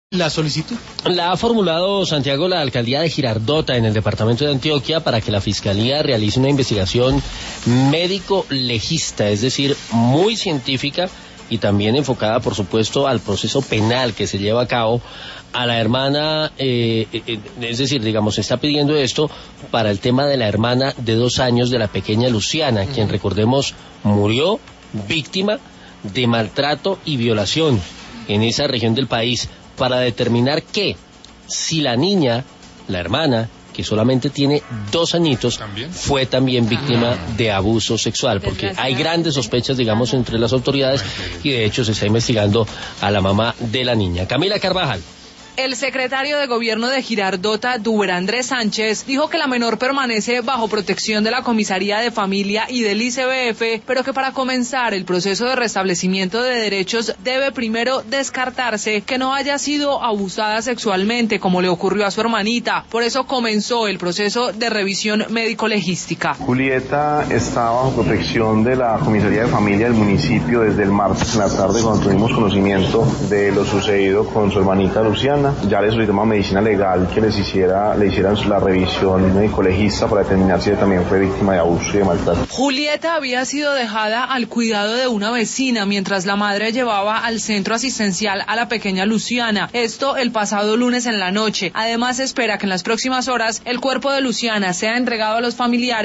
La solicitud la ha formulado Santiago la alcaldía de Girardota en el departamento de Antioquia para que la fiscalía realice una investigación médico-legista, es decir, muy científica y también enfocada, por supuesto, al proceso penal que se lleva a cabo a la hermana, es decir, digamos, se está pidiendo esto para el tema de la hermana de 2 años de la pequeña Luciana, quien, recordemos, murió víctima de maltrato y violación en esa región del país, para determinar que si la niña, la hermana, que solamente tiene 2 añitos, fue también víctima de abuso sexual, porque hay grandes sospechas, digamos, entre las autoridades y de hecho se está investigando a la mamá de la niña. Camila Carvajal. El secretario de Gobierno de Girardota, Duber Andrés Sánchez, dijo que la menor permanece bajo protección de la Comisaría de Familia y del ICBF, pero que para comenzar el proceso de restablecimiento de derechos debe primero descartarse que no haya sido abusada sexualmente, como le ocurrió a su hermanita. Por eso comenzó el proceso de revisión médico-legística. Julieta está bajo protección de la Comisaría de Familia del municipio desde el martes en la tarde, cuando tuvimos conocimiento de lo sucedido con su hermanita Luciana. Ya le solicitamos a Medicina Legal que le hicieran la revisión médico-legista para determinar si ella también fue víctima de abuso y de maltrato. Julieta había sido dejada al cuidado de una vecina mientras la madre llevaba al centro asistencial a la pequeña Luciana. Esto el pasado lunes en la noche. Además, se espera que en las próximas horas el cuerpo de Luciana sea entregado a los familiares